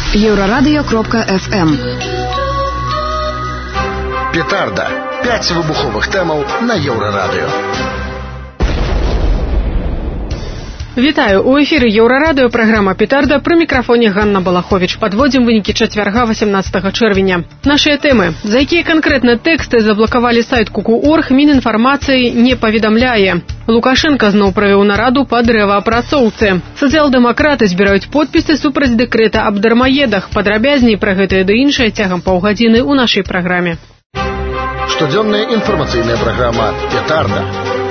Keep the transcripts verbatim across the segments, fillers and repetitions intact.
Еврорадио кропка эф эм. Петарда. Пять выбуховых темаў на Еврорадио. Вітаю, у эфіры Еўрарадыё, праграма «Петарда», пры мікрафоне Ганна Балахович. Падводзім вынікі чацвярга восемнадцатага чэрвеня. Нашыя тэмы. За якія канкрэтна тэксты заблакавалі сайт ку ку точка орг, Мінінфармацыі не паведамляе. Лукашенко зноў правёў нараду па дрэваапрацоўцы. Сацыял-дэмакраты збіраюць подпісы супраць дэкрэта аб дармаедах. Падрабязней пра гэтае ды іншае цягам паўгадзіны ў нашай праграме. Штодзённая інфармацыйная праграма «Петарда».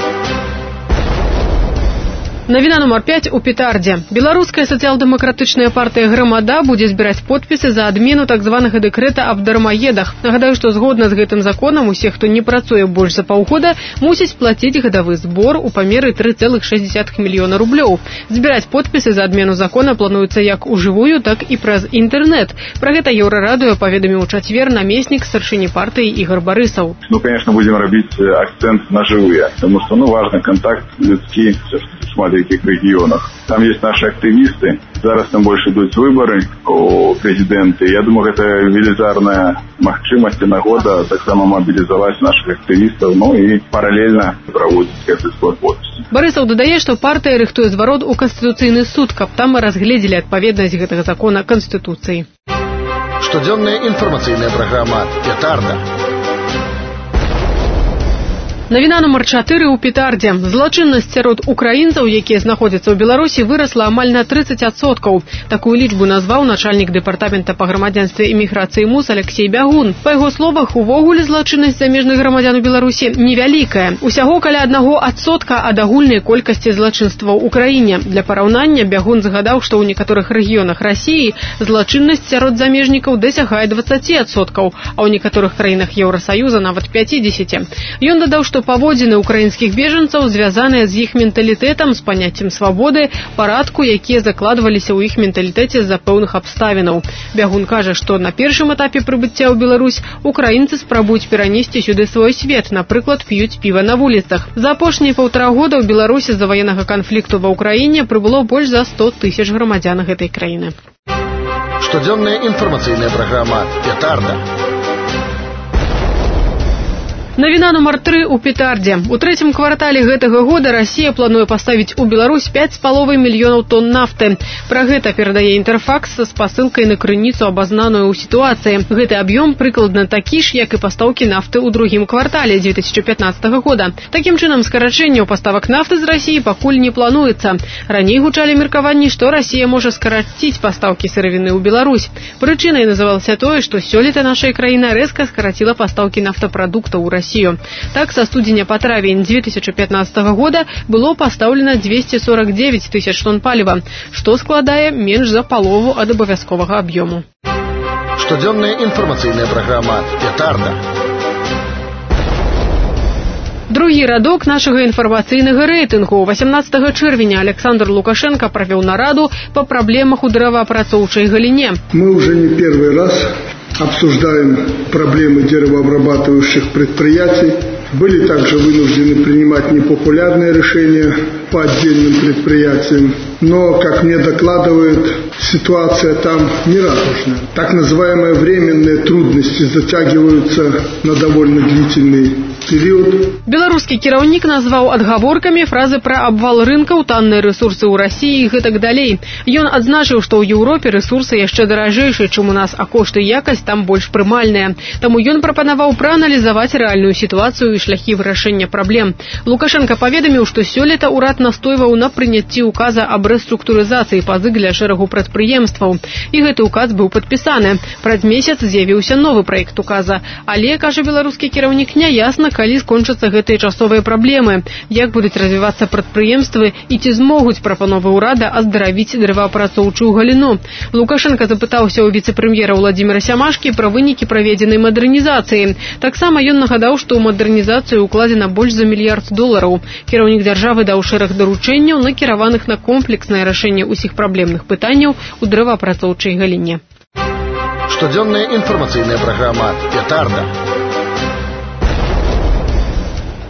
Навіна нумар пяць у Петардзе. Беларуская сацыял-дэмакратычная партыя «Грамада» будзе збіраць подпісы за адмену так званага дэкрэта аб дармаедах. Нагадаю, што згодна з гэтым законам усе, хто не працуе больш за паўгода, мусяць плаціць гадавы збор у памеры тры цэлых шэсць дзесятых мільёна рублёў. Збіраць подпісы за адмену закона плануецца як ужывую, так і праз інтэрнэт. Пра гэта Еўрарадыё паведаміў у чацвер намеснік старшыні партыі Ігор Барысаў. Ну, конечно, будем рабіць акцент на жывыя, потому что, ну, важный контакт людскі, в этих регионах. Там есть наши активисты. Зараз там больше идут выборы у президента. Я думаю, это велизарная магчымасць и нагода так само мобилизовать наших активистов, ну и параллельно проводить этот сбор подписей. Барысаў дадае, што партыя рыхтуе зварот у Канстытуцыйны суд, каб там мы разгледзелі адпаведнасць гэтага закона Канстытуцыі. Штодзённая інфармацыйная праграма «Петарда». Навіна нумар чатыры ў Петардзе. Злачыннасць сярод украінцаў, якія знаходзяцца ў Беларусі, вырасла амаль на трыццаць адсоткаў. Такую лічбу назваў начальнік дэпартамента па грамадзянстве і міграцыі МУС Алексей Бягун. Па яго словах, увогуле злачыннасць замежных грамадзян у Беларусі невялікая. Усяго каля аднаго адсотка ад агульнай колькасці злачынстваў у краіне. Для параўнання Бягун загадаў, што ў некаторых рэгіёнах Расіі злачыннасць сярод замежнікаў дасягае дваццаць адсоткаў, а ў некаторых краінах Еўрасаюза нават пяцьдзесят. Ён дадаў, што паводзіны украінскіх бежанцаў звязаныя з іх менталітэтам, з паняццем свабоды, парадку, якія закладваліся ў іх менталітэце з-за пэўных абставінаў. Бягун кажа, што на першым этапе прыбыцця ў Беларусь украінцы спрабуюць перанесці сюды свой свет, напрыклад, п'юць піва на вуліцах. За апошнія паўтара года ў Беларусі з-за ваеннага канфлікту ва ўкраіне прыбыло больш за сто тысяч грамадзян гэтай краіны. Штодзённая інфармацыйная праграма «Петарда». Навіна нумар тры ў Петардзе. У трэцім квартале гэтага года Расія плануе паставіць у Беларусь пяць з паловай мільёнаў тонн нафты. Пра гэта перадае Інтэрфакс са спасылкай на крыніцу, абазнаную ў сітуацыі. Гэты аб'ём прыкладна такі ж, як і пастаўкі нафты ў другім квартале дзве тысячы пятнаццатага года. Такім чынам, скарачэнняў паставак нафты з Расіі пакуль не плануецца. Раней гучалі меркаванні, што Расія можа скараціць пастаўкі сыравіны ў Беларусь. Прычынай называлася тое, што сёлета наша краіна рэзка скараціла пастаўкі нафтапрадуктаў у Расію. Так, со студзеня па травень дзве тысячы пятнаццатага года было пастаўлена дзвесце сорак дзевяць тысяч тонн паліва, што складае менш за палову ад абавязковага аб'ёму. Штодзённая інфармацыйная праграма «Петарда». Другі радок нашага інфармацыйнага рэйтынгу. восемнадцатага чэрвеня Александр Лукашенко правёў нараду па праблемах у дрэваапрацоўчай галіне. Мы уже не первый раз обсуждаем проблемы деревообрабатывающих предприятий. Были также вынуждены принимать непопулярные решения по отдельным предприятиям. Но, как мне докладывают, ситуация там нерадужная. Так называемые временные трудности затягиваются на довольно длительный период. Беларускі кіраўнік назваў адгаворкамі фразы пра абвал рынкаў, танныя рэсурсы ў Расіі і гэтак далей. Ён адзначыў, што ў Еўропе рэсурсы яшчэ даражэйшыя, чым у нас, а кошты і якасць там больш прымальныя. Таму ён прапанаваў прааналізаваць рэальную сітуацыю і шляхі вырашэння праблем. Лукашенко паведаміў, што сёлета ўрад настойваў на прыняцці указа аб рэструктурызацыі пазык для шэрагу прадпрыемстваў. І гэты указ быў падпісаны. Праз месяц з'явіўся новы праект указа. Але, кажа беларускі кіраўнік, няясна, калі скончацца гэтыя часовыя праблемы, як будуць развівацца прадпрыемствы і ці змогуць прапановы ўрада аздаравіць дрэваапрацоўчую галіну. Лукашенко запытаўся ў віцэ-прэм'ера Владзіміра Сямашкі пра вынікі праведзенай мадэрнізацыі. Таксама ён нагадаў, што ў мадэрнізацыю укладзена больш за мільярд долараў. Кіраўнік дзяржавы даў шэраг даручэнняў, накіраваных на комплекснае рашэнне ўсіх праблемных пытанняў у дрэваапрацоўчай галіне. Штодзённая інфармацыйная праграма «Петарда».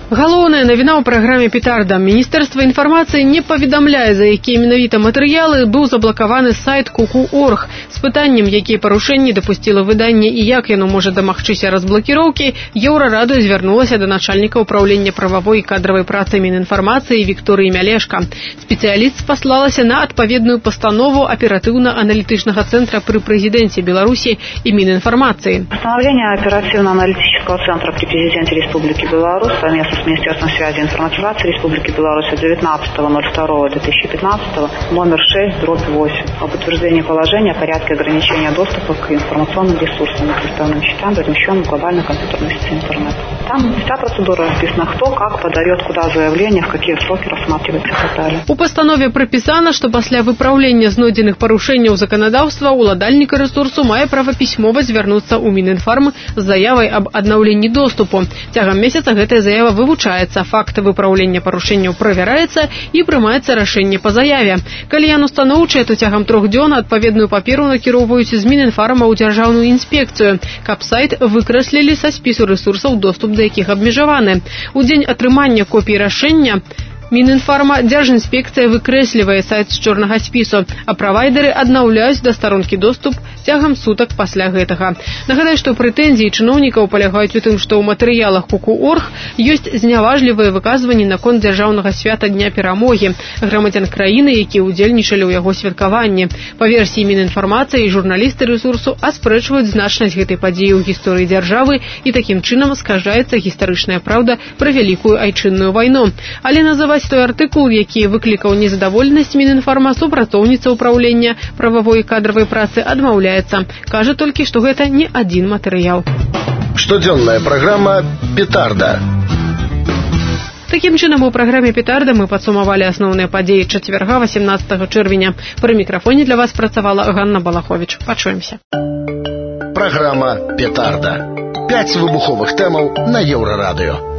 Галоўная навіна ў праграме «Петарда». Міністэрства інфармацыі не паведамляе, за якія менавіта матэрыялы быў заблакаваны сайт ку ку точка орг. З пытаннем, якія парушэнні дапусціла выданне і як яно можа дамагчыся разблакіроўкі, Еўрарада звярнулася да начальніка ўпраўлення прававой і кадравай працы Мінінфармацыі Вікторыі Мялешка. Спецыяліст спаслалася на адпаведную пастанову аператыўна-аналітычнага цэнтра пры прэзідэнце Беларусі і Мінінфармацыі. Постановление оперативно-аналитического центра при президенте Республики Беларусь совместно с Министерством связи и информатизации Республики Беларусь девятнадцатого ноль второго две тысячи пятнадцатого номер шесть дробь восемь об утверждении положения о порядке ограничения доступа к информационным ресурсам и криптовым счетам, размещенным в глобальной компьютерной сети интернет. Там вся процедура расписана, кто как подает, куда заявление, в какие сроки рассматривается и так далее. У пастанове прапісана, што пасля выпраўлення знойдзеных парушэнняў заканадаўства уладальнік рэсурсу мае права пісьмова звярнуцца ў Мінінфарм з заявай аб аднаўленні доступу. Цягам месяца гэтая заява вывучаецца, факт выпраўлення парушэнняў правяраецца і прымаецца рашэнне па заяве. Калі яно станоўчае, то цягам трох дзён адпаведную паперу накіроўваюць з Мінінфарма ў дзяржаўную інспекцыю, каб сайт выкрэслілі са спісу рэсурсаў, доступ да якіх абмежаваны. У дзень атрымання копіі рашэння Мінінфарма дзяржінспекцыя выкрэслівае сайт з чорнага спісу, а правайдеры аднаўляюць да старонкі доступ цягам сутак пасля гэтага. Нагадаю, што прэтэнзіі чыноўнікаў палягаюць у тым, што ў матэрыялах ку ку точка орг ёсць зняважлівыя выказванні наконт дзяржаўнага свята Дня Перамогі грамадзян краіны, якія ўдзельнічалі ў яго святкаванні. Па версіі Мінінфармацыі, журналісты рэсурсу аспрэчваюць значнасць гэтай падзеі ў гісторыі дзяржавы і такім чынам скажаецца гістарычная праўда пра вялікую айчынную вайну. Але называць той артыкул, які выклікаў незадаволенасць Мінінфарма, супрацоўніца ўпраўлення прававой і кадравай працы адмаўляецца. Кажа толькі, што гэта не адзін матэрыял. Штодзённая праграма «Петарда». Такім чынам, у праграме «Петарда» мы падсумавалі асноўныя падзеі чацвярга васемнаццатага чэрвеня. Пры мікрафоне для вас працавала Ганна Балаховіч. Пачуемся. Праграма «Петарда». Пяць выбуховых тэмаў на Еўрарадыё.